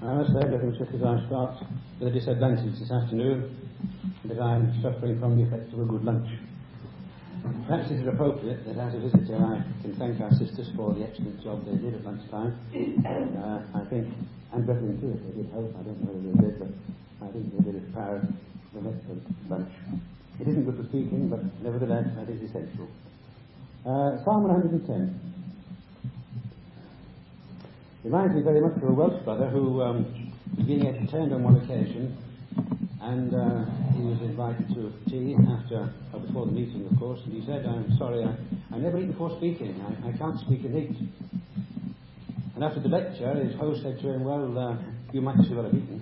I must say, brothers and sisters, I start with a disadvantage this afternoon, that I am suffering from the effects of a good lunch. Perhaps it is appropriate that as a visitor I can thank our sisters for the excellent job they did at lunchtime. I think, and brethren too, if they did help, I don't know whether they did, but I think they did prepare an excellent lunch. It isn't good for speaking, but nevertheless that is essential. Psalm 110. Reminds me very much of a Welsh brother who was being entertained on one occasion, and he was invited to tea before the meeting, of course, and he said, "I'm sorry, I never eat before speaking. I can't speak and eat." And after the lecture, his host said to him, "Well, you might see what I've eaten."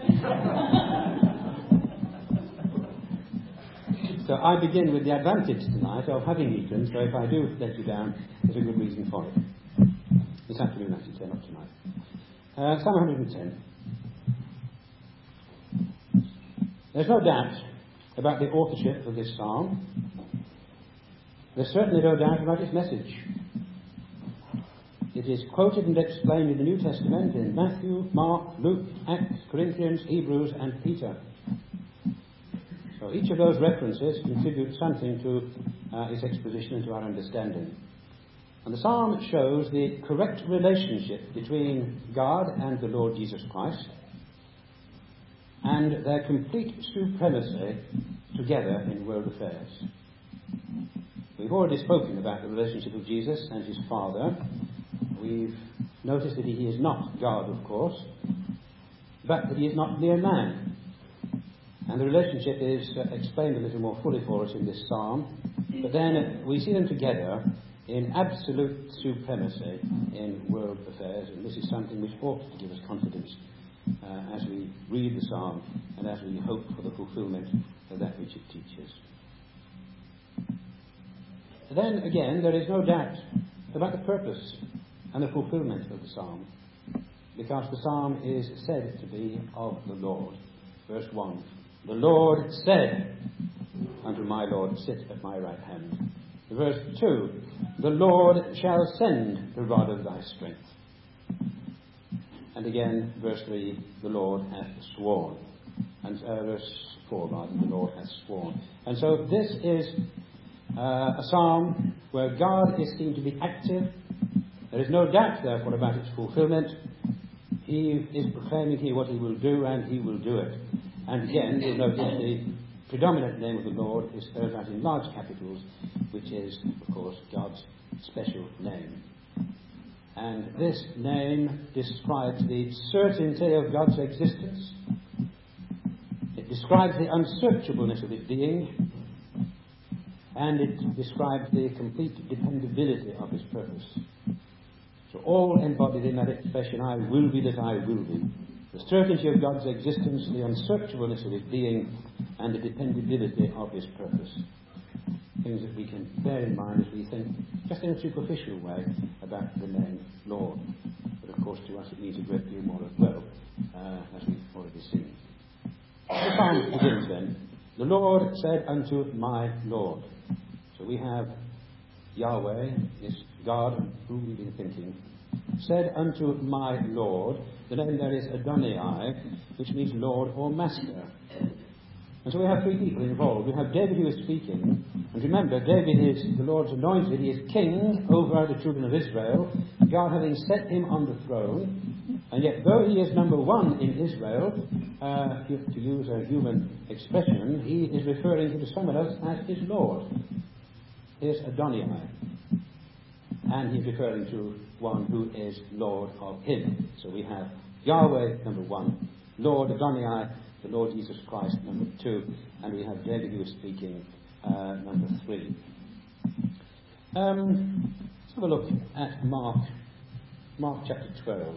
So I begin with the advantage tonight of having eaten, so if I do let you down, there's a good reason for it. This afternoon, I should say, not tonight. Psalm 110. There's no doubt about the authorship of this psalm. There's certainly no doubt about its message. It is quoted and explained in the New Testament in Matthew, Mark, Luke, Acts, Corinthians, Hebrews, and Peter. So each of those references contributes something to its exposition and to our understanding. And the psalm shows the correct relationship between God and the Lord Jesus Christ, and their complete supremacy together in world affairs. We've already spoken about the relationship of Jesus and his Father. We've noticed that he is not God, of course, but that he is not mere man. And the relationship is explained a little more fully for us in this psalm. But then we see them together in absolute supremacy in world affairs, and this is something which ought to give us confidence as we read the psalm and as we hope for the fulfilment of that which it teaches. Then again, there is no doubt about the purpose and the fulfilment of the psalm, because the psalm is said to be of the Lord. Verse 1, "The Lord said unto my Lord, sit at my right hand." Verse 2, "The Lord shall send the rod of thy strength." And again, verse 3, "The Lord hath sworn." And verse 4, rather, "The Lord hath sworn." And so this is a psalm where God is seen to be active. There is no doubt, therefore, about its fulfilment. He is proclaiming here what he will do, and he will do it. And again, you'll notice the predominant name of the Lord is spelled out in large capitals, which is, of course, God's special name. And this name describes the certainty of God's existence. It describes the unsearchableness of his being, and it describes the complete dependability of his purpose. So all embodied in that expression, "I will be that I will be." The certainty of God's existence, the unsearchableness of his being, and the dependability of his purpose. Things that we can bear in mind as we think, just in a superficial way, about the name Lord. But of course to us it means a great deal more as well, as we've already seen. The psalm begins then, "The Lord said unto my Lord." So we have Yahweh, is God, whom we've been thinking, said unto my Lord. The name there is Adonai, which means Lord or Master. And so we have three people involved. We have David who is speaking. And remember, David is the Lord's anointed. He is king over the children of Israel, God having set him on the throne. And yet, though he is number one in Israel, to use a human expression, he is referring to someone else as his Lord. Here's Adonai. And he's referring to one who is Lord of him. So we have Yahweh, number one, Lord Adonai, the Lord Jesus Christ, number two, and we have David who is speaking, number three. Let's have a look at Mark chapter 12.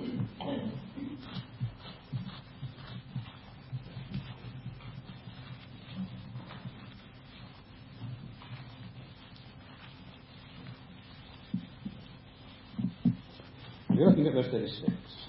We're looking at verse 36.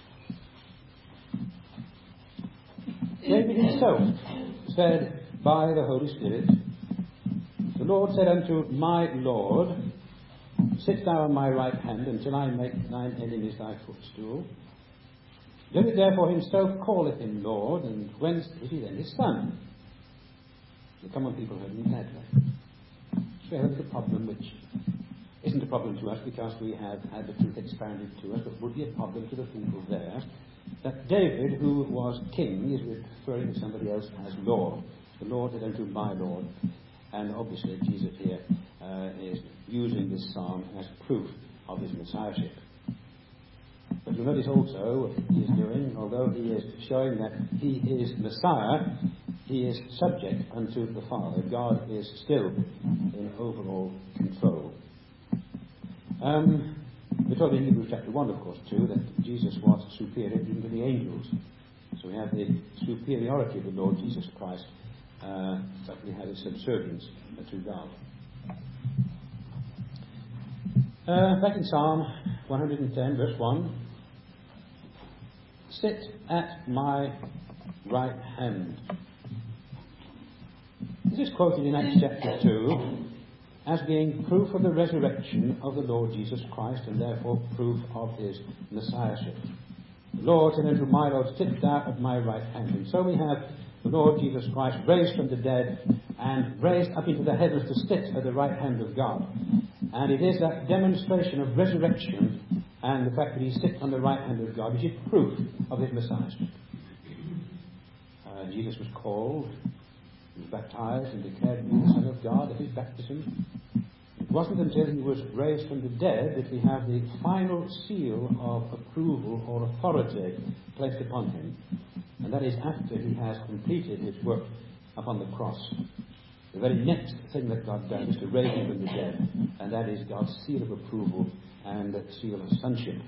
David himself said by the Holy Spirit, "The Lord said unto my Lord, sit thou on my right hand until I make thine enemies thy footstool." David therefore himself calleth him Lord, and whence is he then his son? The common people heard him gladly. So we have a problem which isn't a problem to us because we have had the truth expounded to us, but would be a problem to the people there, that David, who was king, is referring to somebody else as Lord. The Lord said unto my Lord. And obviously Jesus here is using this psalm as proof of his messiahship. But you'll notice also what he is doing, although he is showing that he is Messiah, he is subject unto the Father. God is still in overall control. We're told in Hebrews chapter 1, of course, too, that Jesus was superior even to the angels. So we have the superiority of the Lord Jesus Christ, but we have his subservience to God. Back in Psalm 110, verse 1. Sit at my right hand. This is quoted in Acts chapter 2 as being proof of the resurrection of the Lord Jesus Christ, and therefore proof of his messiahship. The Lord said unto my Lord, sit thou at my right hand. And so we have the Lord Jesus Christ raised from the dead and raised up into the heavens to sit at the right hand of God. And it is that demonstration of resurrection and the fact that he sits on the right hand of God which is proof of his messiahship. Jesus was called, he was baptized and declared to be the Son of God at his baptism. It wasn't until he was raised from the dead that we have the final seal of approval or authority placed upon him. And that is after he has completed his work upon the cross. The very next thing that God does is to raise him from the dead, and that is God's seal of approval and seal of sonship.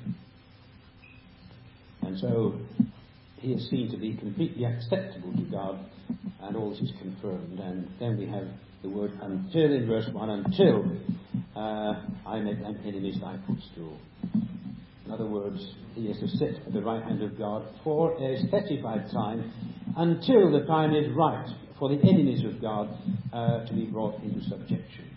And so he is seen to be completely acceptable to God, and all this is confirmed. And then we have the word until in verse 1, until I make thine enemies thy footstool. In other words, he is to sit at the right hand of God for a specified time, until the time is right for the enemies of God to be brought into subjection.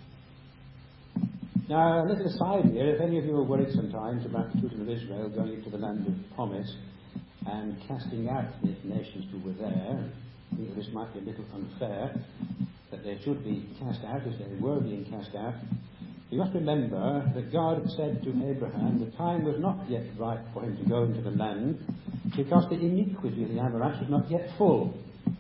Now, a little aside here, if any of you are worried sometimes about the children of Israel going into the land of promise and casting out the nations who were there, I think that this might be a little unfair, that they should be cast out as they were being cast out. You must remember that God had said to Abraham the time was not yet right for him to go into the land because the iniquity of the Amorites was not yet full.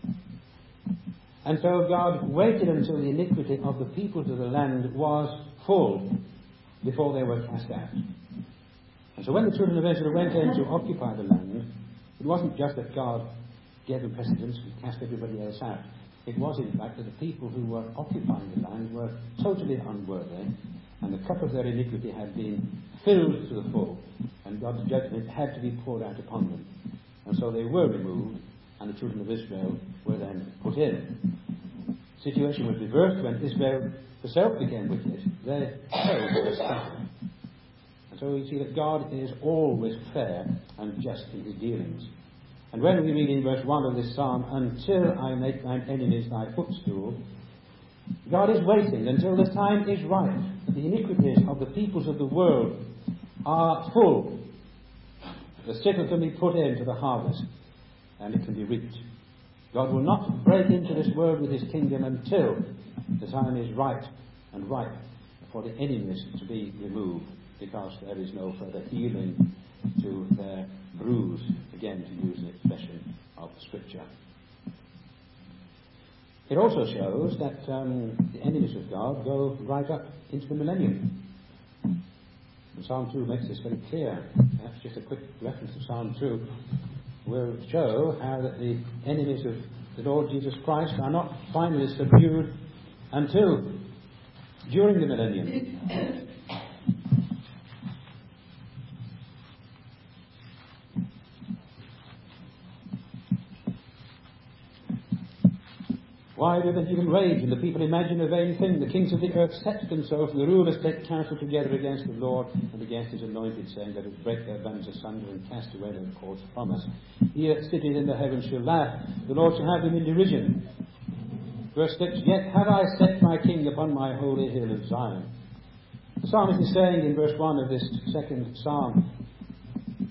And so God waited until the iniquity of the peoples of the land was full before they were cast out. And so when the children of Israel went in to occupy the land, it wasn't just that God gave them precedence and cast everybody else out. It was, in fact, that the people who were occupying the land were totally unworthy, and the cup of their iniquity had been filled to the full, and God's judgment had to be poured out upon them. And so they were removed, and the children of Israel were then put in. The situation was reversed when Israel herself became wicked. They were scattered. And so we see that God is always fair and just in his dealings. And when we read in verse 1 of this psalm, until I make thine enemies thy footstool, God is waiting until the time is right, that the iniquities of the peoples of the world are full. The sickle can be put into the harvest, and it can be reaped. God will not break into this world with his kingdom until the time is right and ripe for the enemies to be removed, because there is no further healing to their bruise, again to use an expression of Scripture. It also shows that the enemies of God go right up into the millennium. And Psalm 2 makes this very clear. Perhaps just a quick reference to Psalm 2 will show how that the enemies of the Lord Jesus Christ are not finally subdued until during the millennium. Why do the heathen rage and the people imagine a vain thing? The kings of the earth set themselves, and the rulers take counsel together against the Lord and against his anointed, saying, let us break their bands asunder and cast away their cords from us. He that sitteth in the heavens shall laugh, the Lord shall have them in derision. Verse 6, yet have I set my king upon my holy hill of Zion. The psalmist is saying in verse 1 of this second psalm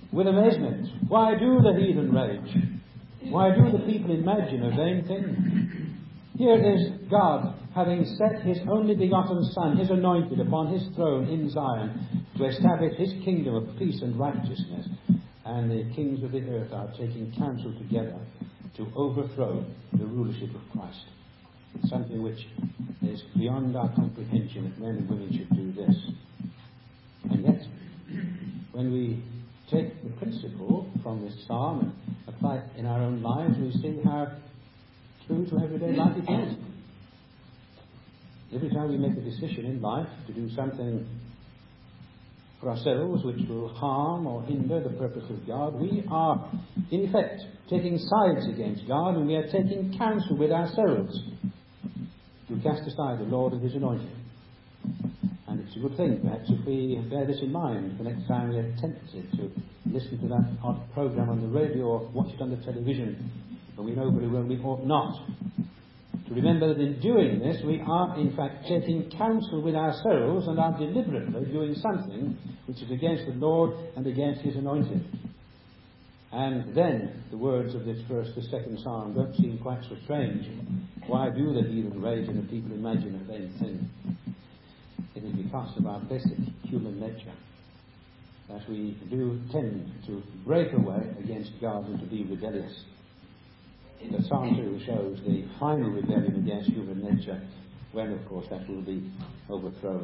with amazement, "Why do the heathen rage? Why do the people imagine a vain thing?" Here is God having set his only begotten Son, his anointed, upon his throne in Zion to establish his kingdom of peace and righteousness. And the kings of the earth are taking counsel together to overthrow the rulership of Christ. It's something which is beyond our comprehension that men and women should do this. And yet, when we take the principle from this psalm and apply it in our own lives, we see how true to everyday life it is. Every time we make a decision in life to do something for ourselves which will harm or hinder the purpose of God, we are, in effect, taking sides against God, and we are taking counsel with ourselves to cast aside the Lord and his anointing. And it's a good thing, perhaps, if we bear this in mind the next time we are tempted to listen to that odd program on the radio or watch it on the television, when we know very well we ought not. To remember that in doing this, we are in fact taking counsel with ourselves and are deliberately doing something which is against the Lord and against his anointed. And then the words of this first, the second psalm, don't seem quite so strange. "Why do the heathen rage and the people imagine a vain thing?" It is because of our basic human nature that we do tend to break away against God and to be rebellious. The Psalm 2 shows the final rebellion against human nature, when, of course, that will be overthrown.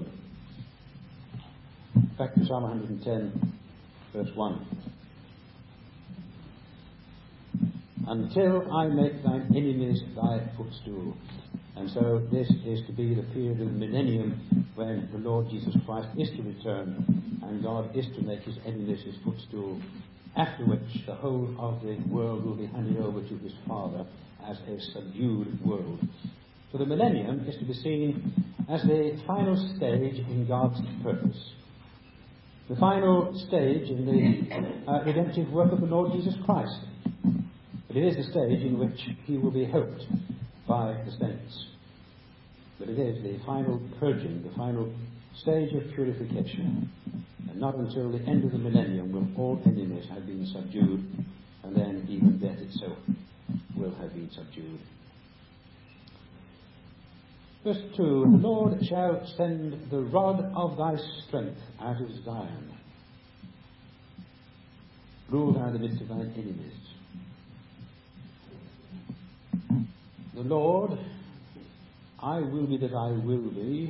Back to Psalm 110, verse 1. "Until I make thine enemies thy footstool." And so this is to be the period of the millennium when the Lord Jesus Christ is to return and God is to make his enemies his footstool, after which the whole of the world will be handed over to his Father as a subdued world. So the millennium is to be seen as the final stage in God's purpose, the final stage in the redemptive work of the Lord Jesus Christ. But it is the stage in which he will be helped by the saints. But it is the final purging, the final stage of purification. And not until the end of the millennium will all enemies have been subdued, and then even death itself will have been subdued. Verse 2, "The Lord shall send the rod of thy strength out of Zion. Rule thou in the midst of thine enemies." The Lord, I will be that I will be,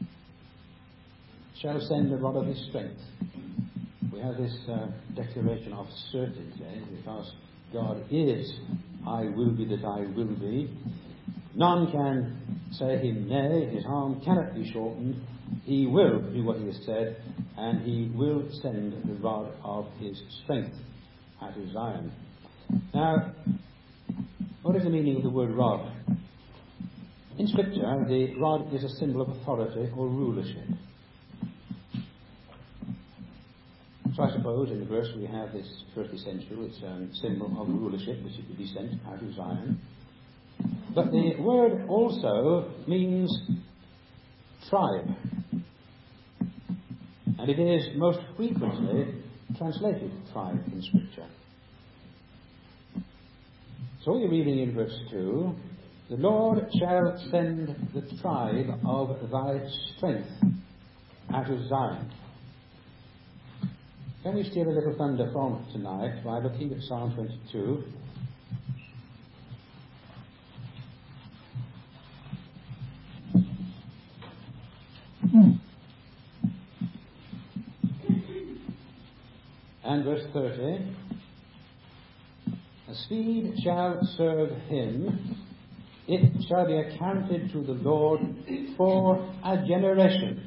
shall send the rod of his strength. We have this declaration of certainty, because God is, I will be that I will be. None can say him nay, his arm cannot be shortened. He will do what he has said, and he will send the rod of his strength out of Zion. Now, what is the meaning of the word rod? In Scripture, the rod is a symbol of authority or rulership. So I suppose in the verse we have this first essential, it's a symbol of rulership which is to be sent out of Zion. But the word also means tribe. And it is most frequently translated tribe in Scripture. So we're reading in verse 2, "The Lord shall send the tribe of thy strength out of Zion." Can we steal a little thunder from tonight by looking at Psalm 22? And verse 30, "A seed shall serve him, it shall be accounted to the Lord for a generation."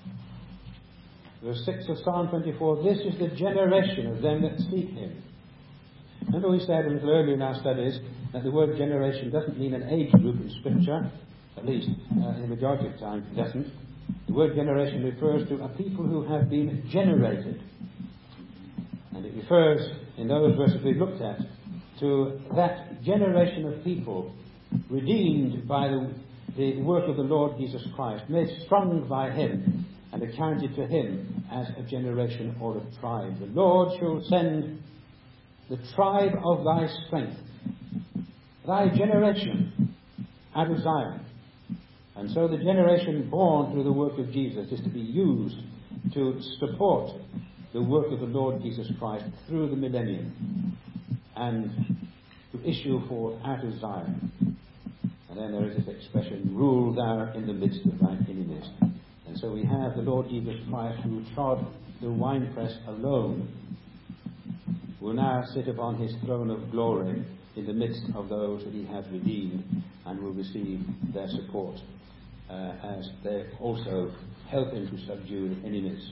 Verse 6 of Psalm 24, "This is the generation of them that seek him." Remember we said a little earlier in our studies that the word generation doesn't mean an age group in Scripture, at least in the majority of times it doesn't. The word generation refers to a people who have been generated. And it refers, in those verses we've looked at, to that generation of people redeemed by the work of the Lord Jesus Christ, made strong by him, and accounted to him as a generation or a tribe. The Lord shall send the tribe of thy strength, thy generation, out of Zion. And so the generation born through the work of Jesus is to be used to support the work of the Lord Jesus Christ through the millennium and to issue forth out of Zion. And then there is this expression, rule thou in the midst of thine enemies. And so we have the Lord Jesus Christ, who trod the winepress alone, will now sit upon his throne of glory in the midst of those that he has redeemed, and will receive their support as they also help him to subdue the enemies.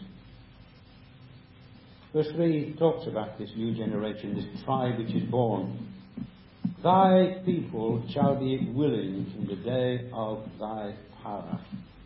Verse 3 talks about this new generation, this tribe which is born. Thy people shall be willing in the day of thy power.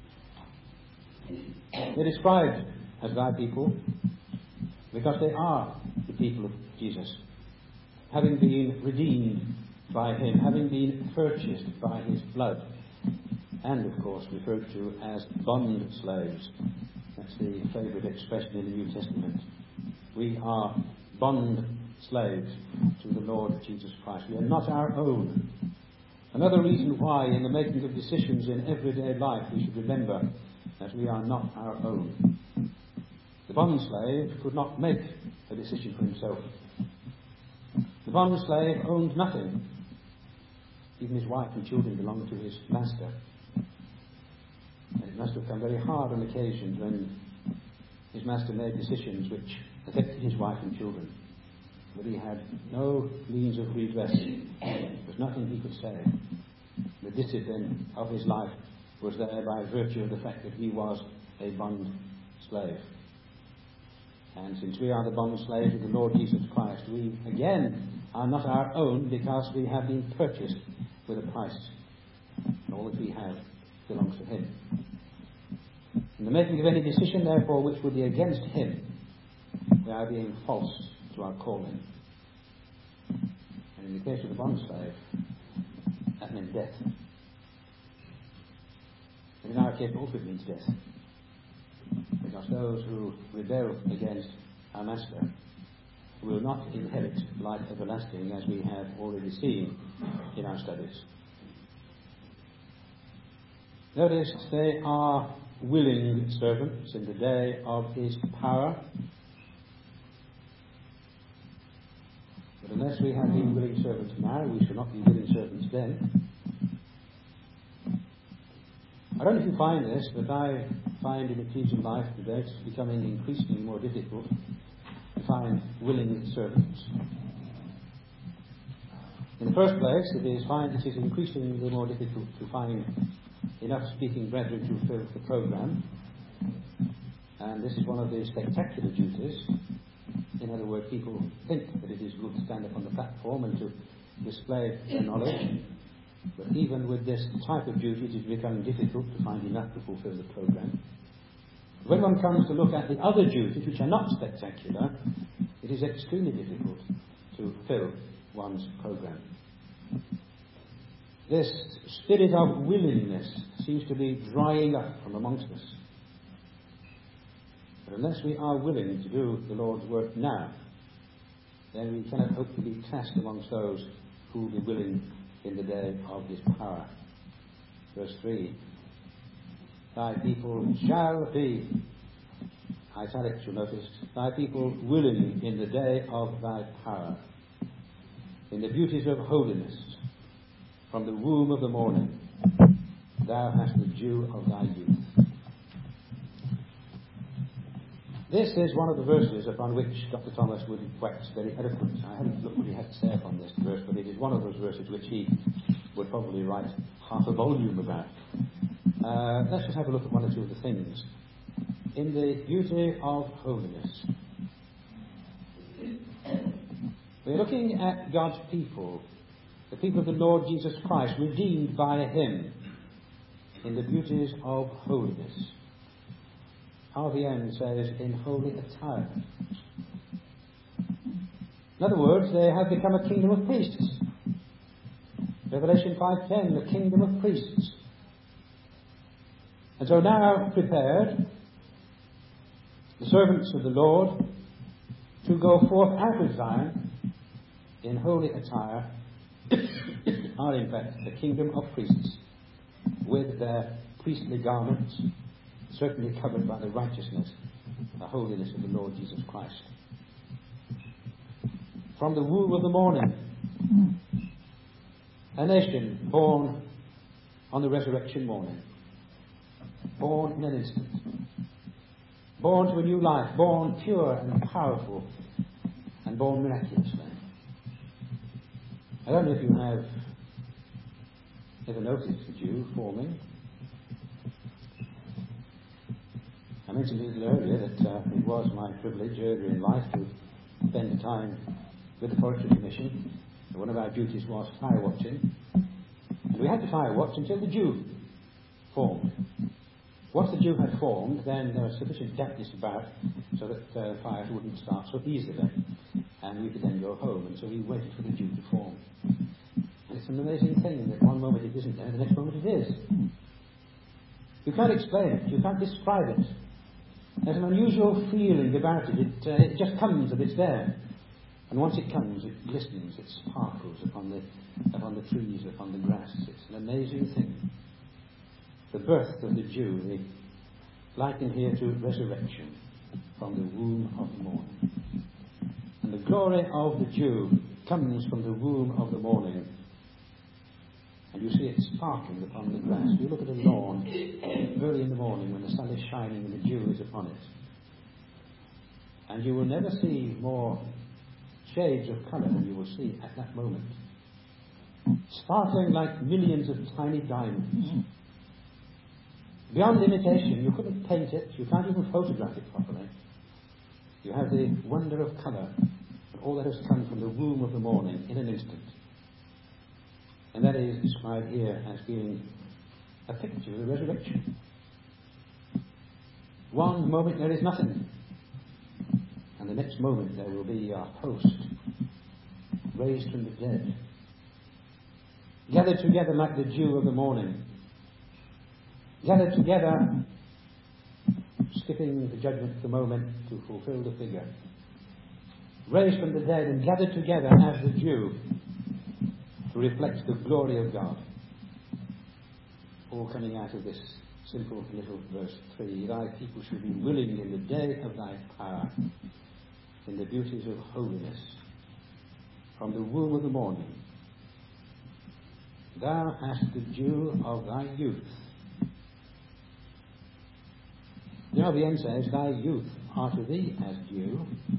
They're described as thy people because they are the people of Jesus, having been redeemed by him, having been purchased by his blood, and of course referred to as bond slaves. That's the favourite expression in the New Testament. We are bond slaves to the Lord Jesus Christ. We are not our own. Another reason why in the making of decisions in everyday life we should remember that we are not our own. The bond slave could not make a decision for himself. The bond slave owned nothing. Even his wife and children belonged to his master. And it must have come very hard on occasions when his master made decisions which affected his wife and children. But he had no means of redress. There was nothing he could say. The discipline of his life was there by virtue of the fact that he was a bond slave. And since we are the bond slaves of the Lord Jesus Christ, we again are not our own because we have been purchased with a price. And all that we have belongs to him. In the making of any decision, therefore, which would be against him, we are being false to our calling. And in the case of the bond slave, that meant death. And in our case, also it means death. Because those who rebel against our master will not inherit life everlasting, as we have already seen in our studies. Notice they are willing servants in the day of his power. But unless we have been willing servants now, we shall not be willing servants then. I don't know if you find this, but I find in Ecclesian life today it's becoming increasingly more difficult to find willing servants. In the first place, it is increasingly more difficult to find enough speaking brethren to fill the programme. And this is one of the spectacular duties. In other words, people think that it is good to stand up on the platform and to display their knowledge. But even with this type of duty, it is becoming difficult to find enough to fulfill the programme. When one comes to look at the other duties, which are not spectacular, it is extremely difficult to fill one's programme. This spirit of willingness seems to be drying up from amongst us. But unless we are willing to do the Lord's work now, then we cannot hope to be classed amongst those who will be willing in the day of his power. Verse 3. Thy people shall be, italics you'll notice, thy people willing in the day of thy power, in the beauties of holiness, from the womb of the morning, thou hast the dew of thy youth. This is one of the verses upon which Dr. Thomas would wax very eloquent. I haven't looked what he had to say upon this verse, but it is one of those verses which he would probably write half a volume about. Let's just have a look at one or two of the things. In the beauty of holiness. We're looking at God's people, the people of the Lord Jesus Christ, redeemed by him in the beauties of holiness. RVM says, in holy attire. In other words, they have become a kingdom of priests. Revelation 5:10, the kingdom of priests. And so now prepared, the servants of the Lord, to go forth out of Zion in holy attire, are in fact the kingdom of priests, with their priestly garments certainly covered by the righteousness, the holiness of the Lord Jesus Christ. From the womb of the morning, a nation born on the resurrection morning, born in an instant, born to a new life, born pure and powerful, and born miraculously. I don't know if you have ever noticed a Jew forming. I mentioned a little earlier that it was my privilege earlier in life to spend time with the Forestry Commission. One of our duties was fire watching. And we had to fire watch until the Jew formed. Once the Jew had formed, then there was sufficient dampness about so that fires wouldn't start so easily. And we could then go home. And so we waited for the Jew to form. And it's an amazing thing that one moment it isn't there, the next moment it is. You can't explain it. You can't describe it. There's an unusual feeling about it. It just comes and it's there. And once it comes, it glistens, it sparkles upon the trees, upon the grass. It's an amazing thing. The birth of the Jew, likened here to resurrection from the womb of the morning. And the glory of the Jew comes from the womb of the morning. And you see it sparkling upon the grass. You look at a lawn early in the morning when the sun is shining and the dew is upon it. And you will never see more shades of colour than you will see at that moment. Sparkling like millions of tiny diamonds. Beyond imitation, you couldn't paint it, you can't even photograph it properly. You have the wonder of colour and all that has come from the womb of the morning in an instant. And that is described here as being a picture of the resurrection. One moment there is nothing, and the next moment there will be a host raised from the dead, gathered together like the dew of the morning, gathered together, skipping the judgment of the moment to fulfill the figure, raised from the dead and gathered together as the dew to reflect the glory of God. All coming out of this simple little verse 3. Thy people should be willing in the day of thy power, in the beauties of holiness, from the womb of the morning. Thou hast the dew of thy youth. The RVN says, thy youth are to thee as dew.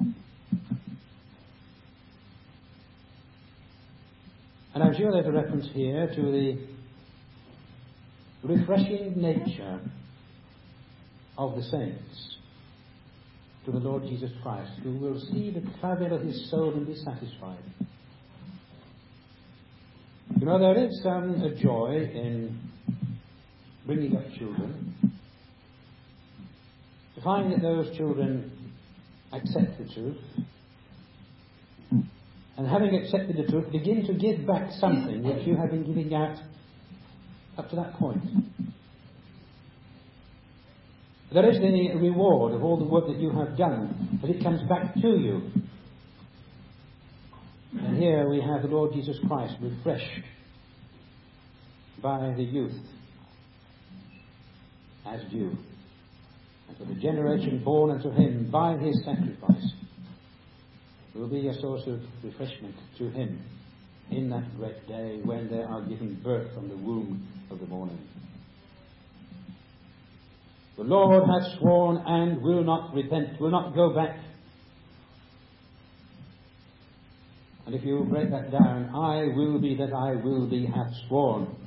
And I'm sure there's a reference here to the refreshing nature of the saints, to the Lord Jesus Christ, who will see the travail of his soul and be satisfied. You know, there is a joy in bringing up children, to find that those children accept the truth, and having accepted the truth, begin to give back something which you have been giving out up to that point. There is the reward of all the work that you have done, but it comes back to you. And here we have the Lord Jesus Christ refreshed by the youth as dew. And for the generation born unto him by his sacrifice will be a source of refreshment to him in that great day when they are given birth from the womb of the morning. The Lord hath sworn and will not repent, will not go back. And if you break that down, I will be that I will be hath sworn.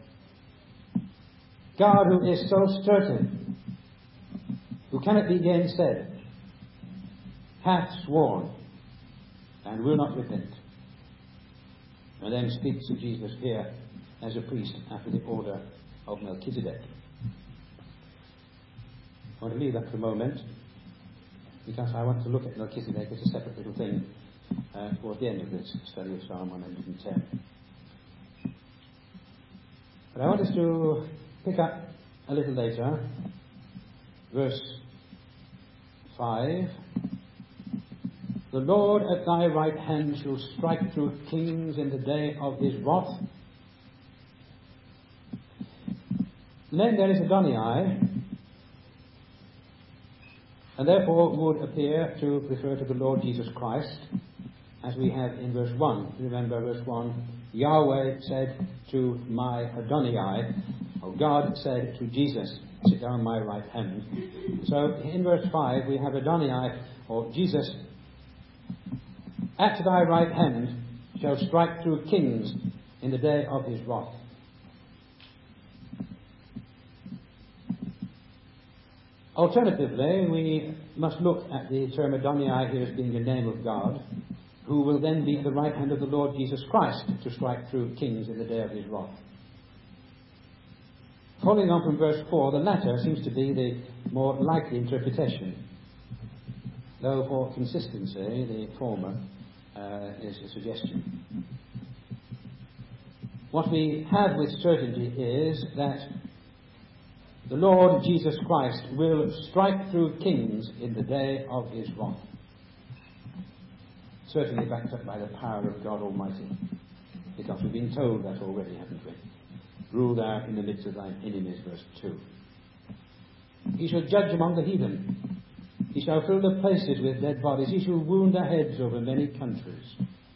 God, who is so certain, who cannot be gainsaid, hath sworn and will not repent. And then speaks of Jesus here as a priest after the order of Melchizedek. I want to leave that for a moment because I want to look at Melchizedek as a separate little thing towards the end of this study of Psalm 110. But I want us to pick up a little later, verse 5, the Lord at thy right hand shall strike through kings in the day of his wrath. The name there is Adonai, and therefore would appear to refer to the Lord Jesus Christ, as we have in verse 1. Remember verse 1, Yahweh said to my Adonai, or God said to Jesus, sit down on my right hand. So in verse 5 we have Adonai, or Jesus, at thy right hand shall strike through kings in the day of his wrath. Alternatively, we must look at the term Adonai here as being the name of God, who will then be at the right hand of the Lord Jesus Christ to strike through kings in the day of his wrath. Following on from verse 4, the latter seems to be the more likely interpretation, though for consistency the former is a suggestion. What we have with certainty is that the Lord Jesus Christ will strike through kings in the day of his wrath. Certainly backed up by the power of God Almighty, because we've been told that already, haven't we? Rule thou in the midst of thine enemies, verse 2. He shall judge among the heathen. He shall fill the places with dead bodies. He shall wound the heads over many countries.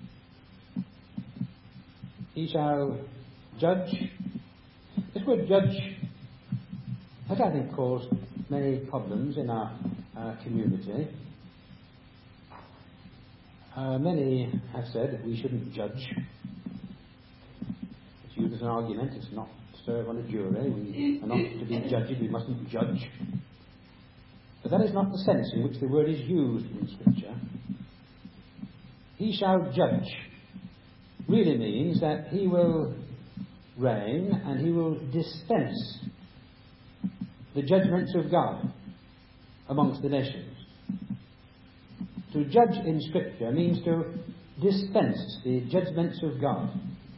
He shall judge. This word judge has, I think, caused many problems in our community. Many have said that we shouldn't judge. It's used as an argument. It's not to serve on a jury. We are not to be judges. We mustn't judge. But that is not the sense in which the word is used in Scripture. He shall judge really means that he will reign and he will dispense the judgments of God amongst the nations. To judge in Scripture means to dispense the judgments of God.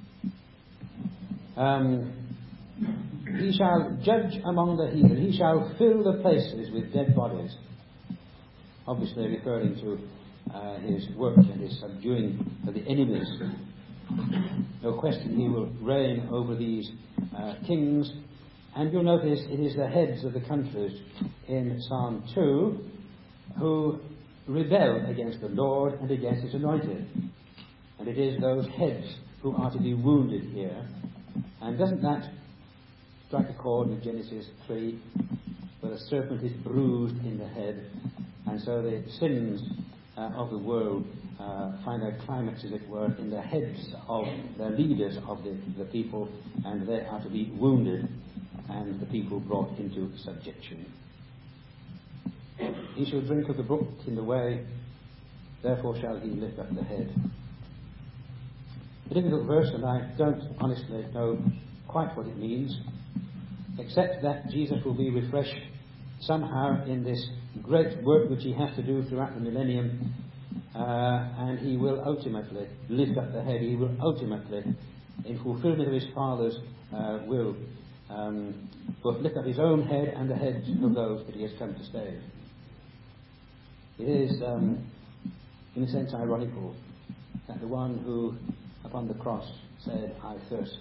He shall judge among the heathen. He shall fill the places with dead bodies. Obviously referring to his work and his subduing of the enemies. No question he will reign over these kings. And you'll notice it is the heads of the countries in Psalm 2 who rebel against the Lord and against his anointed. And it is those heads who are to be wounded here. And doesn't that strike a chord with Genesis 3, where the serpent is bruised in the head, and so the sins of the world find their climax, as it were, in the heads of the leaders of the people, and they are to be wounded, and the people brought into subjection. He shall drink of the brook in the way, therefore shall he lift up the head. A difficult verse, and I don't honestly know quite what it means, except that Jesus will be refreshed somehow in this great work which he has to do throughout the millennium, and he will ultimately lift up the head. He will ultimately, in fulfillment of his Father's will, both lift up his own head and the heads of those that he has come to save. It is, in a sense, ironical that the one who, upon the cross, said, I thirst,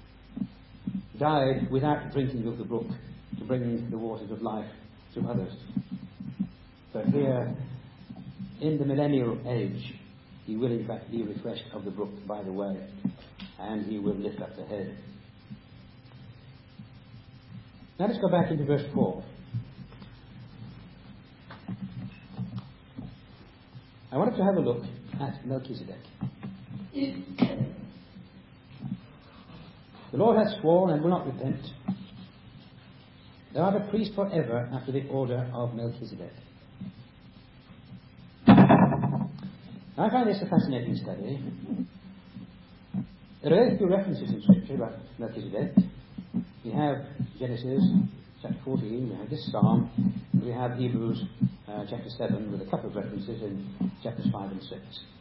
died without drinking of the brook to bring the waters of life to others. But here, in the millennial age, he will in fact be refreshed of the brook by the way, and he will lift up the head. Now let's go back into verse 4. I wanted to have a look at Melchizedek. The Lord hath sworn and will not repent. Thou art a priest forever after the order of Melchizedek. I find this a fascinating study. There are very few references in Scripture about Melchizedek. We have Genesis chapter 14, we have this Psalm, and we have Hebrews chapter 7 with a couple of references in chapters 5 and 6.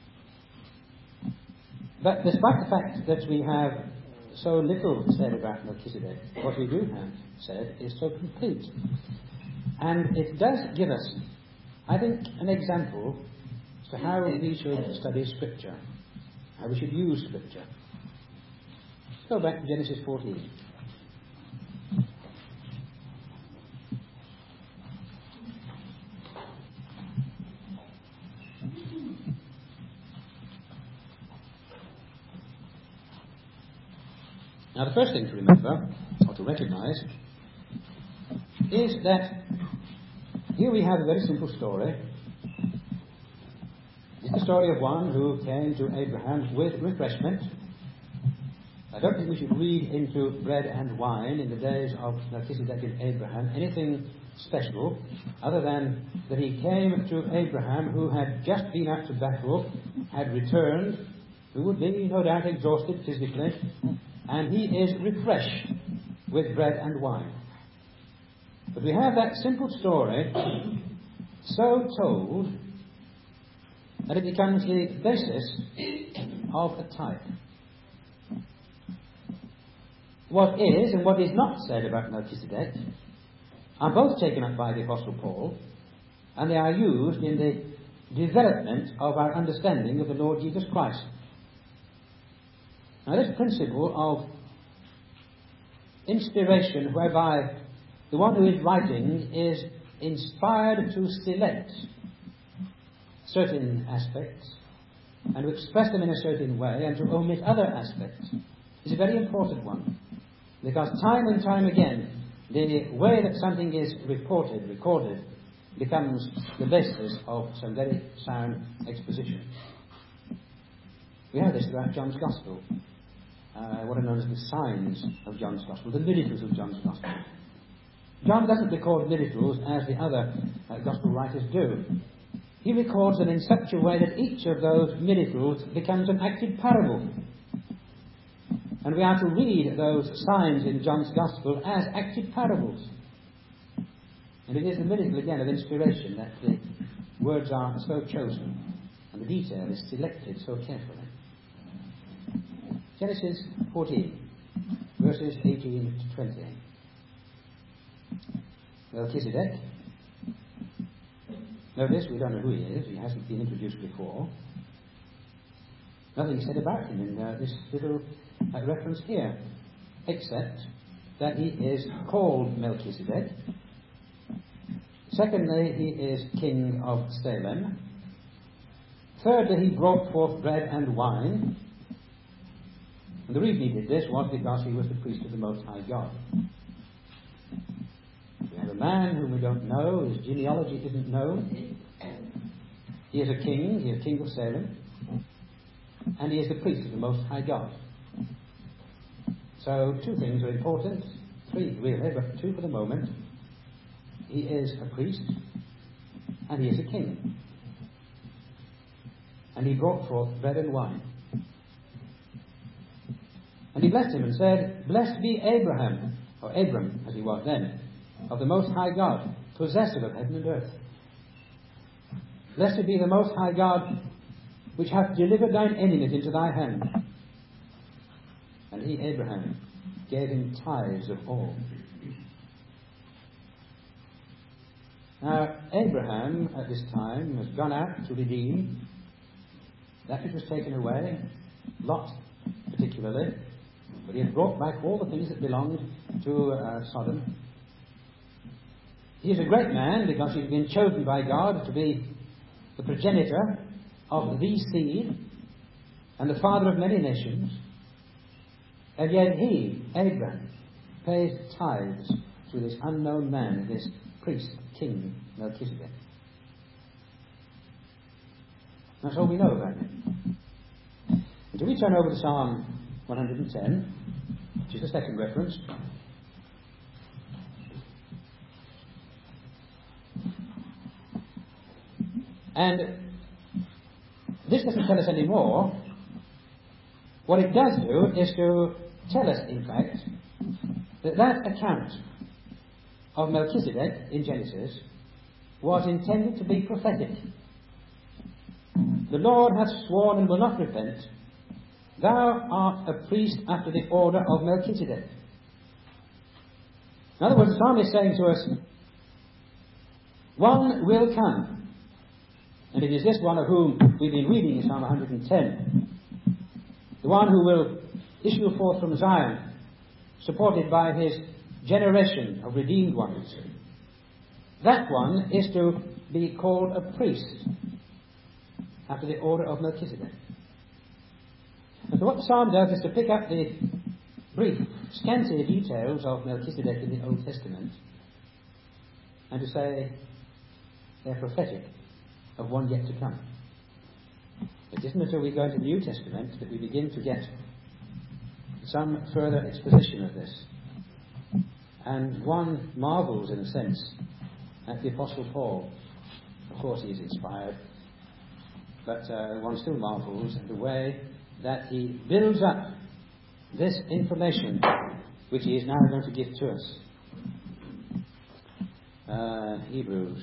But despite the fact that we have so little said about Melchizedek, what we do have said is so complete. And it does give us I think, an example as to how we should study Scripture, how we should use Scripture. Let's go back to Genesis 14. Now, the first thing to remember, or to recognize, is that here we have a very simple story. It's the story of one who came to Abraham with refreshment. I don't think we should read into bread and wine in the days of Melchizedek and Abraham anything special, other than that he came to Abraham, who had just been out to battle, had returned, who would be no doubt exhausted physically, and he is refreshed with bread and wine. But we have that simple story so told that it becomes the basis of a type. What is and what is not said about Melchizedek are both taken up by the Apostle Paul, and they are used in the development of our understanding of the Lord Jesus Christ. Now, this principle of inspiration, whereby the one who is writing is inspired to select certain aspects and to express them in a certain way and to omit other aspects, is a very important one. Because time and time again, the way that something is recorded, becomes the basis of some very sound exposition. We have this throughout John's Gospel. What are known as the signs of John's Gospel, the miracles of John's Gospel. John doesn't record miracles as the other Gospel writers do. He records them in such a way that each of those miracles becomes an acted parable. And we are to read those signs in John's Gospel as acted parables. And it is the miracle, again, of inspiration that the words are so chosen and the detail is selected so carefully. Genesis 14, verses 18 to 20. Melchizedek. Notice, we don't know who he is. He hasn't been introduced before. Nothing is said about him in this little reference here, except that he is called Melchizedek. Secondly, he is king of Salem. Thirdly, he brought forth bread and wine. And the reason he did this was because he was the priest of the Most High God. We have a man whom we don't know, his genealogy isn't known. He is a king, he is king of Salem, and he is the priest of the Most High God. So two things are important, three really, but two for the moment. He is a priest, and he is a king. And he brought forth bread and wine. And he blessed him and said, "Blessed be Abraham," or Abram as he was then, "of the Most High God, possessor of heaven and earth. Blessed be the Most High God, which hath delivered thine enemies into thy hand." And he, Abraham, gave him tithes of all. Now, Abraham at this time has gone out to redeem that which was taken away, Lot particularly, but he had brought back all the things that belonged to Sodom. He is a great man because he's been chosen by God to be the progenitor of the seed and the father of many nations. And yet he, Abraham, pays tithes to this unknown man, this priest, king, Melchizedek. That's all we know about him. And we turn over to Psalm 110, which is the second reference. And this doesn't tell us any more. What it does do is to tell us, in fact, that account of Melchizedek in Genesis was intended to be prophetic. The Lord hath sworn and will not repent, "Thou art a priest after the order of Melchizedek." In other words, the psalmist is saying to us, one will come And it is this one of whom we've been reading in Psalm 110. The one who will issue forth from Zion, supported by his generation of redeemed ones. That one is to be called a priest after the order of Melchizedek. And so what the psalm does is to pick up the brief, scanty details of Melchizedek in the Old Testament and to say they're prophetic of one yet to come. It isn't until we go into the New Testament that we begin to get some further exposition of this. And one marvels, in a sense, at the Apostle Paul. Of course, he is inspired, but one still marvels at the way that he builds up this information which he is now going to give to us. Hebrews.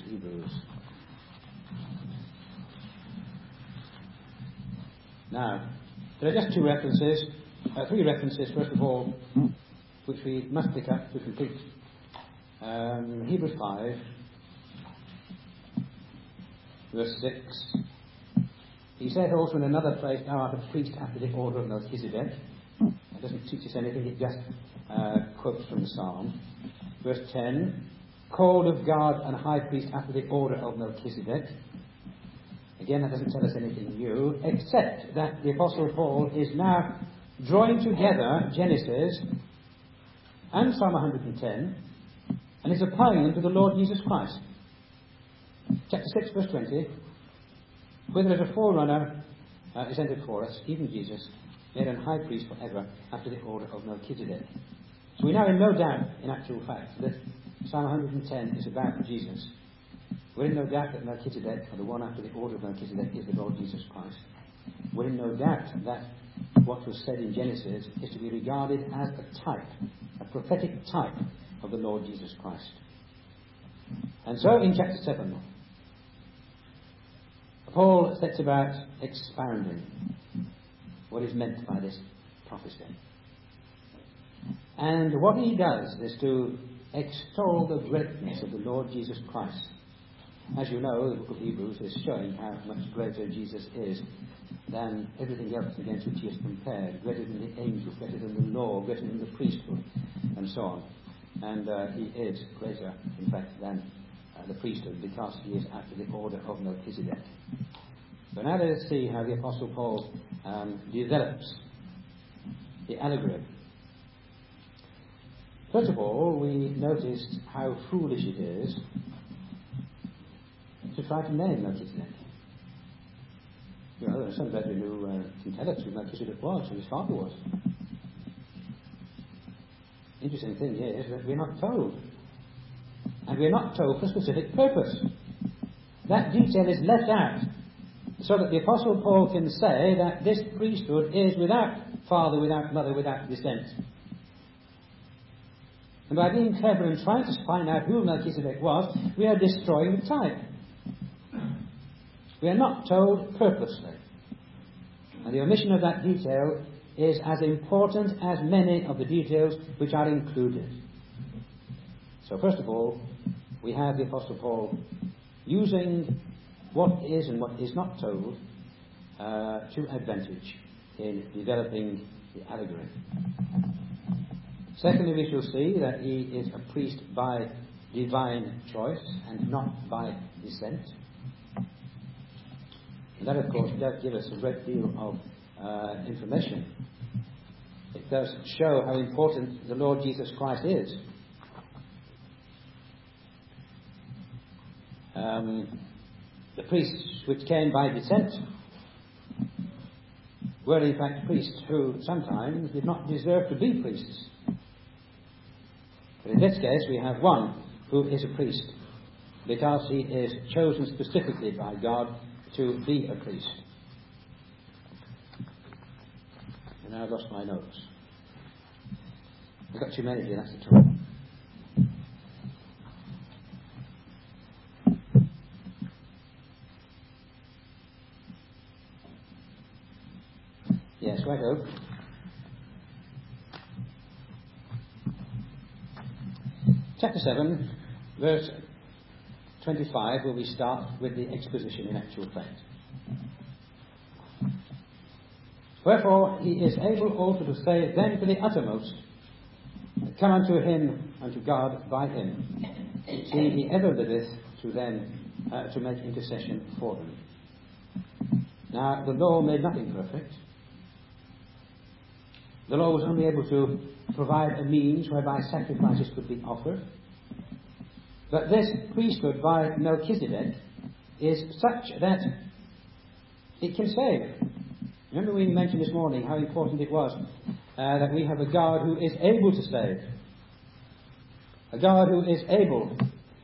Now, there are just three references, first of all, which we must pick up to complete. Hebrews 5, verse 6. He said also in another place, thou art a priest after the order of Melchizedek. It doesn't teach us anything, it just quotes from the Psalm. Verse 10, called of God and high priest after the order of Melchizedek. Again, that doesn't tell us anything new, except that the Apostle Paul is now drawing together Genesis and Psalm 110 and is applying them to the Lord Jesus Christ. Chapter 6, verse 20, whether as a forerunner is entered for us, even Jesus, made an high priest forever after the order of Melchizedek. So we now have no doubt, in actual fact, that Psalm 110 is about Jesus. We're in no doubt that Melchizedek, or the one after the order of Melchizedek, is the Lord Jesus Christ. We're in no doubt that what was said in Genesis is to be regarded as a type, a prophetic type of the Lord Jesus Christ. And so in chapter 7, Paul sets about expounding what is meant by this prophecy. And what he does is to extol the greatness of the Lord Jesus Christ. As you know, the book of Hebrews is showing how much greater Jesus is than everything else against which he is compared, greater than the angels, greater than the law, greater than the priesthood, and so on. And he is greater, in fact, than the priesthood, because he is after the order of Melchizedek. So now let us see how the Apostle Paul develops the allegory. First of all, we noticed how foolish it is to try to name Melchizedek. You know, there are some brethren who can tell us who Melchizedek was, who his father was. Interesting thing is that we're not told. And we're not told for a specific purpose. That detail is left out so that the Apostle Paul can say that this priesthood is without father, without mother, without descent. And by being clever and trying to find out who Melchizedek was, we are destroying the type. We are not told purposely. And the omission of that detail is as important as many of the details which are included. So first of all, we have the Apostle Paul using what is and what is not told to advantage in developing the allegory. Secondly, we shall see that he is a priest by divine choice and not by descent. And that, of course, does give us a great deal of information. It does show how important the Lord Jesus Christ is. The priests which came by descent were in fact priests who sometimes did not deserve to be priests. But in this case we have one who is a priest because he is chosen specifically by God to be a priest. And now I've lost my notes. I've got too many here, that's the trouble. Yes, righto. Chapter 7, verse 25, where we start with the exposition in actual fact. Wherefore he is able also to say then to the uttermost, come unto him, unto God by him. See, he ever liveth to them, to make intercession for them. Now, the law made nothing perfect. The law was only able to provide a means whereby sacrifices could be offered. But this priesthood by Melchizedek is such that it can save. Remember we mentioned this morning how important it was that we have a God who is able to save. A God who is able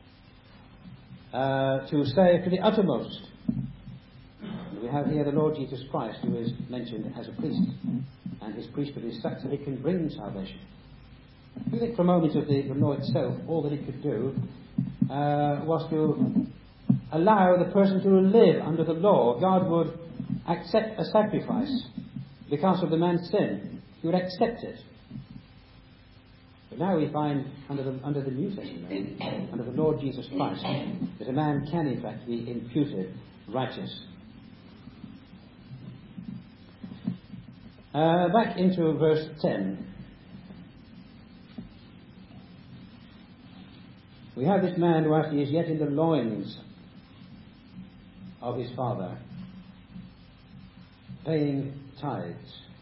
to save to the uttermost. We have here the Lord Jesus Christ, who is mentioned as a priest. And his priesthood is such that it can bring salvation. If you think for a moment of the law itself, all that it could do was to allow the person to live under the law. God would accept a sacrifice because of the man's sin. He would accept it. But now we find under the New Testament, under the Lord Jesus Christ, that a man can in fact be imputed righteous. Back into verse 10. We have this man who, after he is yet in the loins of his father, paying tithes.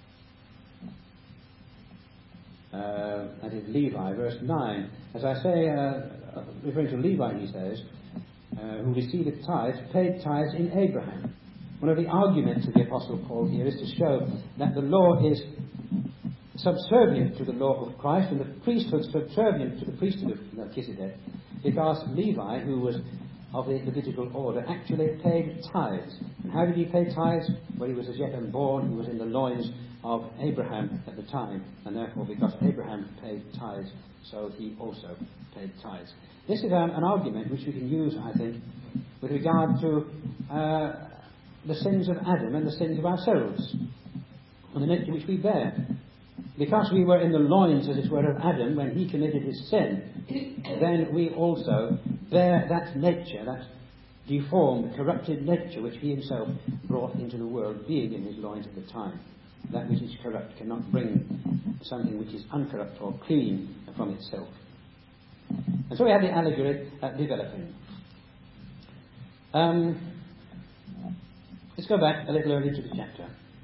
That is Levi, verse 9. As I say, referring to Levi, he says, who received tithes, paid tithes in Abraham. One of the arguments of the Apostle Paul here is to show that the law is subservient to the law of Christ and the priesthood subservient to the priesthood of Melchizedek, because Levi, who was of the Levitical order, actually paid tithes. And how did he pay tithes? Well, he was as yet unborn, he was in the loins of Abraham at the time, and therefore because Abraham paid tithes, so he also paid tithes. This is an argument which we can use, I think, with regard to the sins of Adam and the sins of ourselves, and the nature which we bear. Because we were in the loins, as it were, of Adam when he committed his sin, then we also bear that nature, that deformed, corrupted nature which he himself brought into the world, being in his loins at the time. That which is corrupt cannot bring something which is uncorrupt or clean from itself. And so we have the allegory developing. Let's go back a little early to the chapter.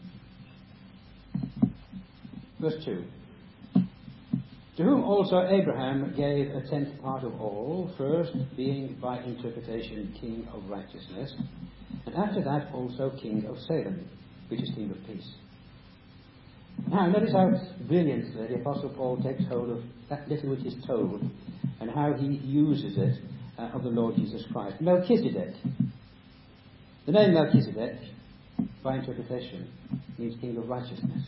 Verse 2. To whom also Abraham gave a tenth part of all, first being by interpretation king of righteousness, and after that also king of Salem, which is king of peace. Now notice how brilliantly the Apostle Paul takes hold of that little which is told, and how he uses it of the Lord Jesus Christ. Melchizedek. The name Melchizedek, by interpretation, means king of righteousness.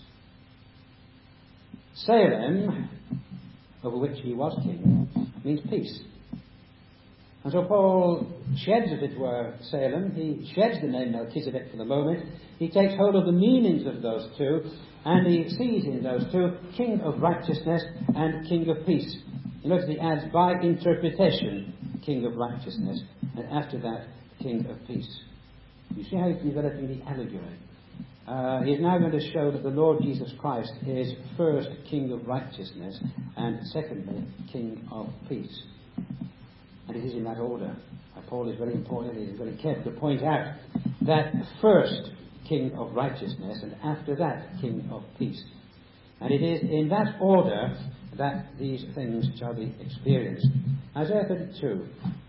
Salem, over which he was king, means peace. And so Paul sheds, as it were, Salem. He sheds the name Melchizedek for the moment. He takes hold of the meanings of those two, and he sees in those two king of righteousness and king of peace. You notice he adds by interpretation king of righteousness, and after that king of peace. You see how he's developing the allegory. He is now going to show that the Lord Jesus Christ is first king of righteousness and secondly king of peace. And it is in that order. Paul is very important, he is very careful to point out that first king of righteousness and after that king of peace. And it is in that order that these things shall be experienced. Isaiah 32.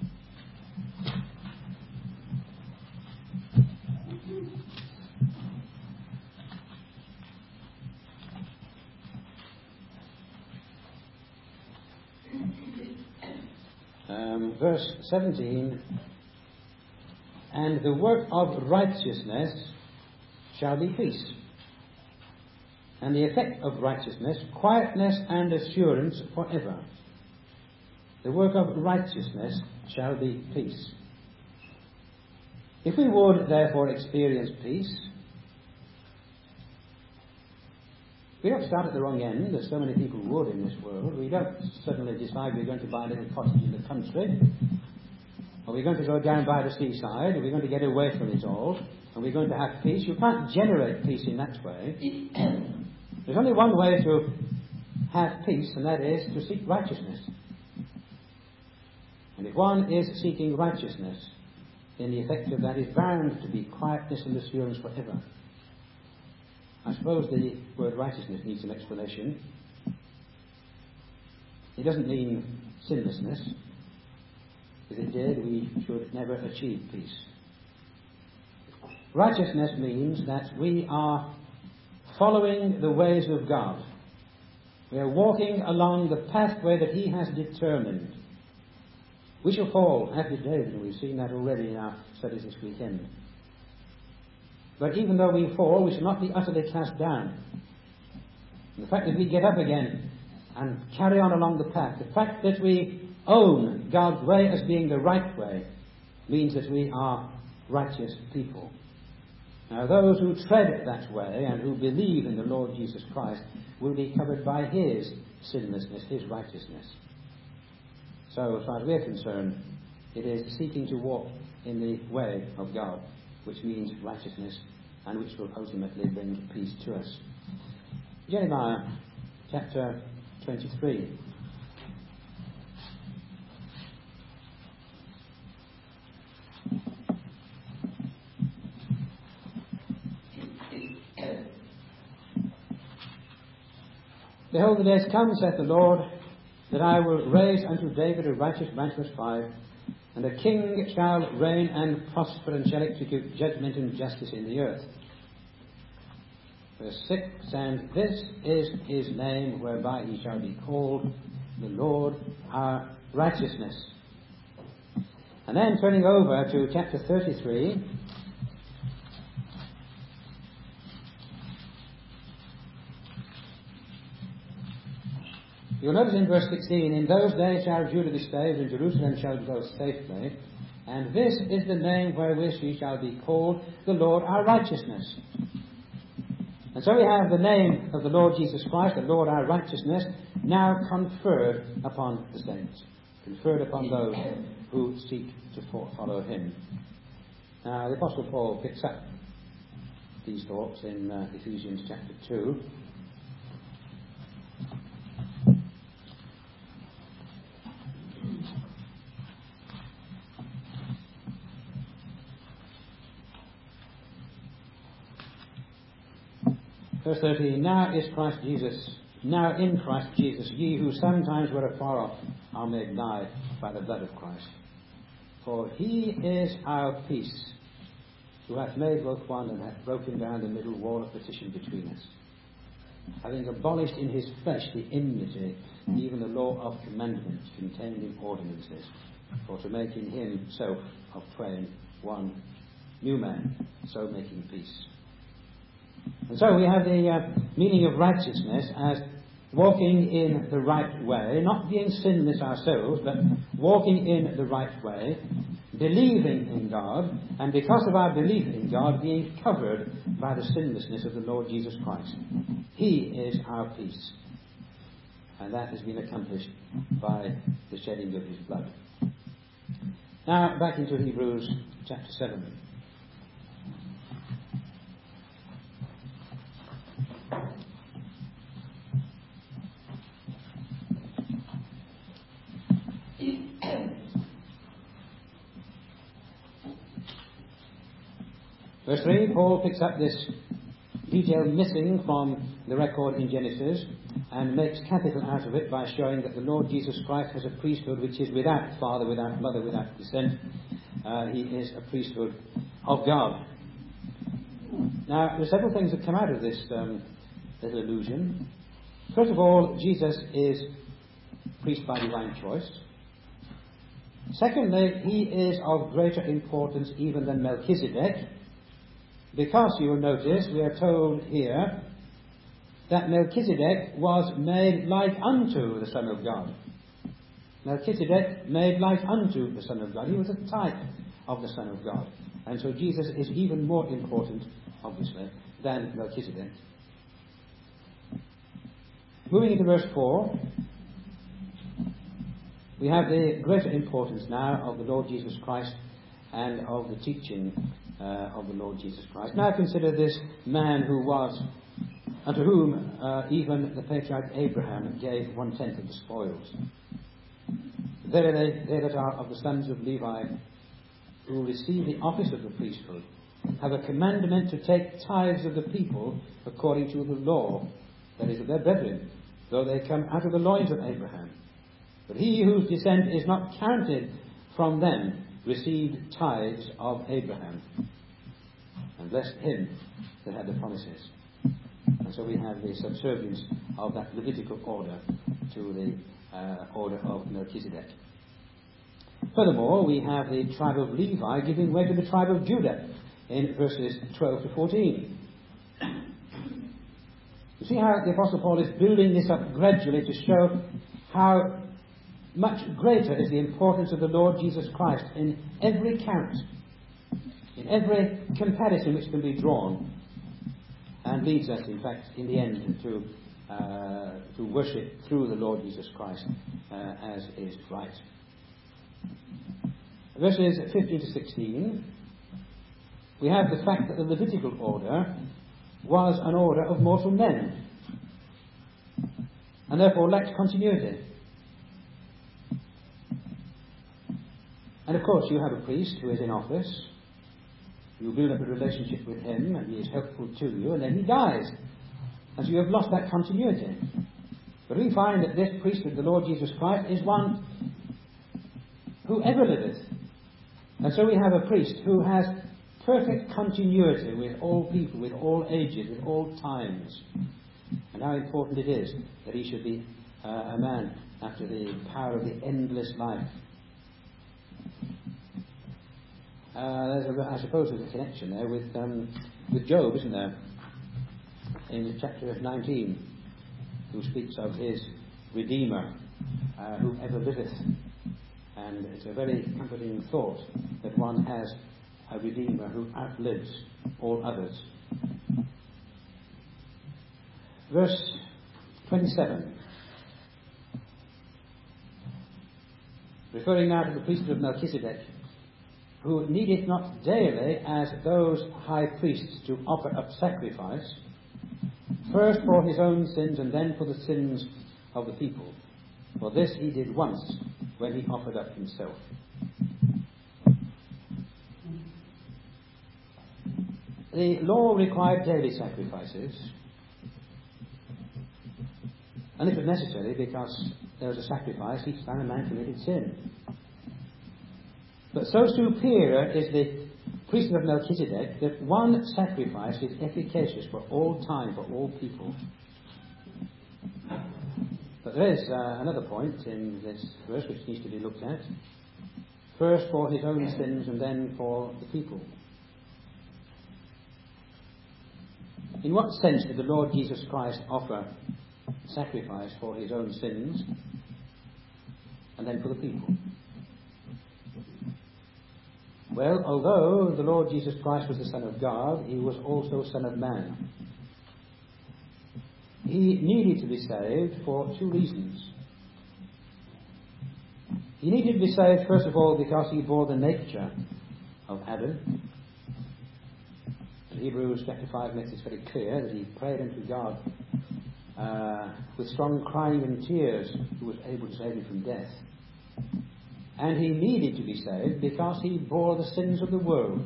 Verse 17, and the work of righteousness shall be peace, and the effect of righteousness, quietness and assurance forever. The work of righteousness shall be peace. If we would therefore experience peace, we don't start at the wrong end, as so many people would in this world. We don't suddenly decide we're going to buy a little cottage in the country, Are we going to go down by the seaside? Are we going to get away from it all? Are we going to have peace? You can't generate peace in that way. There's only one way to have peace, and that is to seek righteousness. And if one is seeking righteousness, then the effect of that is bound to be quietness and assurance forever. I suppose the word righteousness needs some explanation. It doesn't mean sinlessness. If it did, we should never achieve peace. Righteousness means that we are following the ways of God. We are walking along the pathway that He has determined. We shall fall, as did David, and we've seen that already in our studies this weekend. But even though we fall, we shall not be utterly cast down. And the fact that we get up again and carry on along the path, the fact that we own God's way as being the right way, means that we are righteous people. Now, those who tread that way and who believe in the Lord Jesus Christ will be covered by His sinlessness, His righteousness. So, as far as we're concerned, it is seeking to walk in the way of God, which means righteousness, and which will ultimately bring peace to us. Jeremiah chapter 23. Behold, the days come, saith the Lord, that I will raise unto David a righteous branch, verse 5, and a king shall reign and prosper, and shall execute judgment and justice in the earth. Verse 6, and this is his name, whereby he shall be called the Lord our righteousness. And then turning over to chapter 33, you'll notice in verse 16, in those days shall Judah be saved, and Jerusalem shall dwell safely. And this is the name wherewith she shall be called, the Lord our righteousness. And so we have the name of the Lord Jesus Christ, the Lord our righteousness, now conferred upon the saints, conferred upon those who seek to follow Him. Now, the Apostle Paul picks up these thoughts in Ephesians chapter 2. Verse 13, now in Christ Jesus, ye who sometimes were afar off are made nigh by the blood of Christ. For He is our peace, who hath made both one, and hath broken down the middle wall of partition between us, having abolished in His flesh the enmity, even the law of commandments contained in ordinances, for to make in Himself of twain one new man, so making peace. And so we have the meaning of righteousness as walking in the right way, not being sinless ourselves, but walking in the right way, believing in God, and because of our belief in God, being covered by the sinlessness of the Lord Jesus Christ. He is our peace. And that has been accomplished by the shedding of His blood. Now, back into Hebrews chapter 7. Verse 3, Paul picks up this detail missing from the record in Genesis and makes capital out of it by showing that the Lord Jesus Christ has a priesthood which is without father, without mother, without descent. He is a priesthood of God. Now, there are several things that come out of this little allusion. First of all, Jesus is priest by divine choice. Secondly, He is of greater importance even than Melchizedek, because you will notice we are told here that Melchizedek was made like unto the Son of God. Melchizedek made like unto the Son of God. He was a type of the Son of God. And so Jesus is even more important, obviously, than Melchizedek. Moving into verse 4. we have the greater importance now of the Lord Jesus Christ and of the teaching of the Lord Jesus Christ. Now consider this man who was, unto whom even the patriarch Abraham gave 1/10 of the spoils. Verily, they that are of the sons of Levi, who receive the office of the priesthood, have a commandment to take tithes of the people according to the law, that is, of their brethren, though they come out of the loins of Abraham. But he whose descent is not counted from them received tithes of Abraham, and blessed him that had the promises. And so we have the subservience of that Levitical order to the order of Melchizedek. Furthermore, we have the tribe of Levi giving way to the tribe of Judah in verses 12 to 14. You see how the Apostle Paul is building this up gradually to show how much greater is the importance of the Lord Jesus Christ in every count, in every comparison which can be drawn, and leads us, in fact, in the end to worship through the Lord Jesus Christ as is right. Verses 15 to 16, we have the fact that the Levitical order was an order of mortal men, and therefore lacked continuity. And of course, you have a priest who is in office. You build up a relationship with him, and he is helpful to you, and then he dies. And so you have lost that continuity. But we find that this priesthood, the Lord Jesus Christ, is one who ever liveth. And so we have a priest who has perfect continuity with all people, with all ages, with all times. And how important it is that he should be a man after the power of the endless life. I suppose there's a connection there with Job, isn't there? In chapter 19, who speaks of his Redeemer, who ever liveth. And it's a very comforting thought that one has a Redeemer who outlives all others. Verse 27. Referring now to the priesthood of Melchizedek, who needeth not daily as those high priests to offer up sacrifice, first for his own sins and then for the sins of the people. For this he did once when he offered up himself. The law required daily sacrifices, and it was necessary because there was a sacrifice each time a man committed sin. But so superior is the priesthood of Melchizedek that one sacrifice is efficacious for all time, for all people. But there is another point in this verse which needs to be looked at. First for his own sins and then for the people. In what sense did the Lord Jesus Christ offer sacrifice for his own sins and then for the people? Well, although the Lord Jesus Christ was the Son of God, he was also Son of Man. He needed to be saved for two reasons. He needed to be saved, first of all, because he bore the nature of Adam. Hebrews chapter 5 makes this very clear, that he prayed unto God with strong crying and tears, who was able to save him from death. And he needed to be saved because he bore the sins of the world.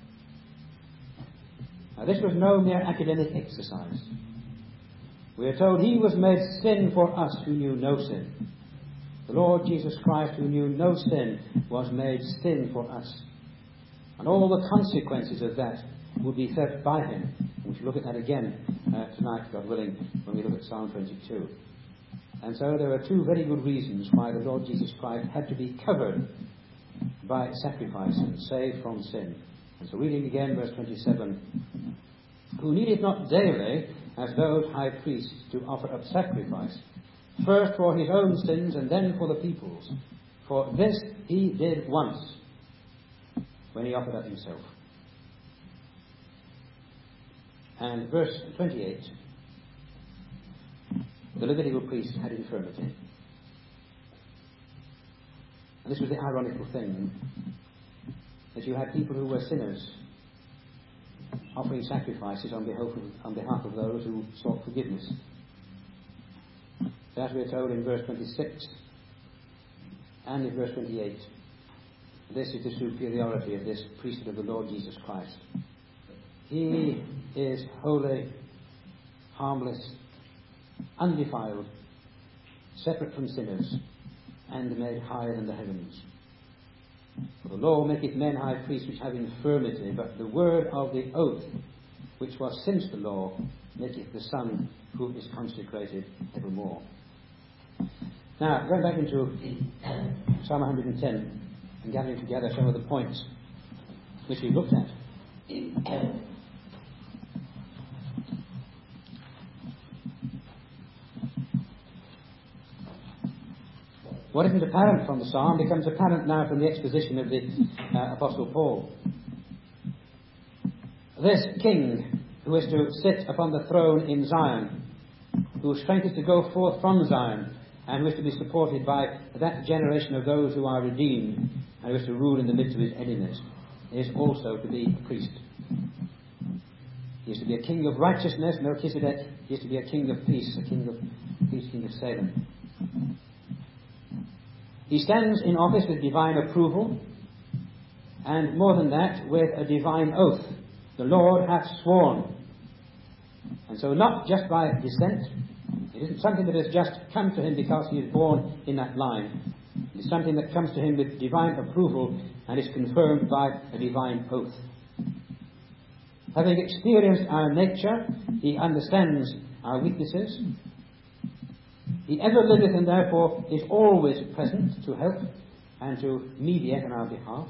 Now, this was no mere academic exercise. We are told he was made sin for us who knew no sin. The Lord Jesus Christ, who knew no sin, was made sin for us. And all the consequences of that would be felt by him. We shall look at that again tonight, God willing, when we look at Psalm 22. And so there are two very good reasons why the Lord Jesus Christ had to be covered by sacrifice and saved from sin. And so reading again verse 27, who needeth not daily as those high priests to offer up sacrifice, first for his own sins and then for the people's. For this he did once when he offered up himself. And verse 28, the Levitical priest had infirmity. This was the ironical thing, that you had people who were sinners offering sacrifices on behalf of those who sought forgiveness. So as we are told in verse 26 and in verse 28, this is the superiority of this priesthood of the Lord Jesus Christ. He is holy, harmless, undefiled, separate from sinners, and made higher than the heavens. For the law maketh men high priests which have infirmity, but the word of the oath, which was since the law, maketh the Son who is consecrated evermore. Now, going back into Psalm 110 and gathering together some of the points which we looked at. What isn't apparent from the psalm becomes apparent now from the exposition of the Apostle Paul. This king who is to sit upon the throne in Zion, whose strength is to go forth from Zion, and who is to be supported by that generation of those who are redeemed, and who is to rule in the midst of his enemies, is also to be a priest. He is to be a king of righteousness, Melchizedek. He is to be a king of peace, a king of peace, king of Salem. He stands in office with divine approval, and more than that, with a divine oath. The Lord hath sworn. And so not just by descent, it isn't something that has just come to him because he is born in that line. It is something that comes to him with divine approval and is confirmed by a divine oath. Having experienced our nature, he understands our weaknesses. He ever liveth and therefore is always present to help and to mediate on our behalf.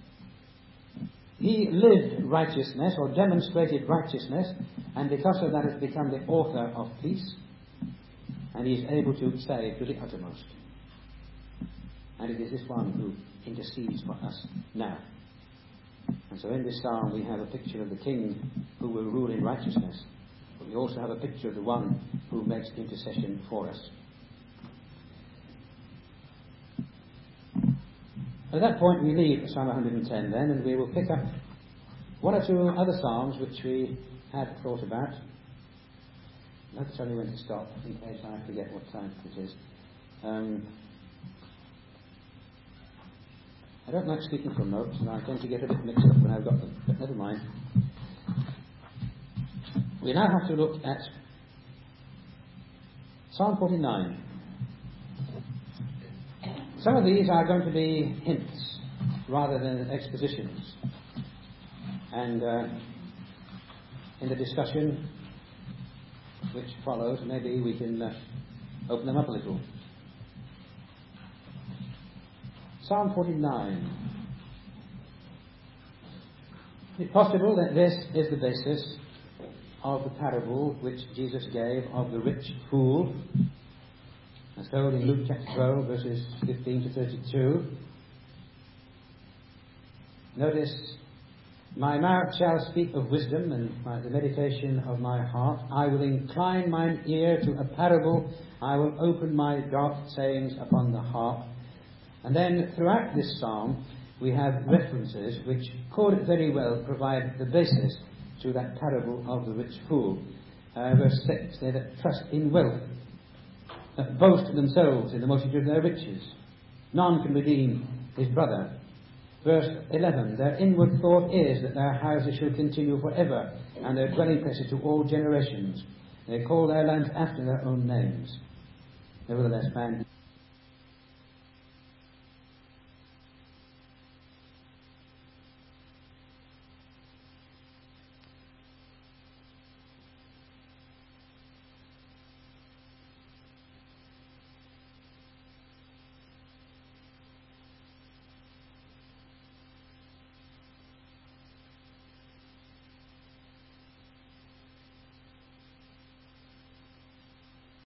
He lived righteousness or demonstrated righteousness, and because of that has become the author of peace, and he is able to save to the uttermost. And it is this one who intercedes for us now. And so in this psalm we have a picture of the king who will rule in righteousness, but we also have a picture of the one who makes intercession for us. At that point we leave Psalm 110 then, and we will pick up one or two other psalms which we had thought about. I'll have to tell you when to stop in case I forget what time it is. I don't like speaking from notes, and I tend to get a bit mixed up when I've got them, but never mind. We now have to look at Psalm 49. Some of these are going to be hints rather than expositions. And in the discussion which follows, maybe we can open them up a little. Psalm 49. Is it possible that this is the basis of the parable which Jesus gave of the rich fool, as told in Luke chapter 12, verses 15 to 32? Notice, my mouth shall speak of wisdom, and by the meditation of my heart I will incline mine ear to a parable. I will open my dark sayings upon the harp. And then throughout this psalm we have references which could very well provide the basis to that parable of the rich fool. Verse 6, they that trust in wealth, that boast themselves in the multitude of their riches. None can redeem his brother. Verse 11, their inward thought is that their houses shall continue forever, and their dwelling places to all generations. They call their lands after their own names. Nevertheless, man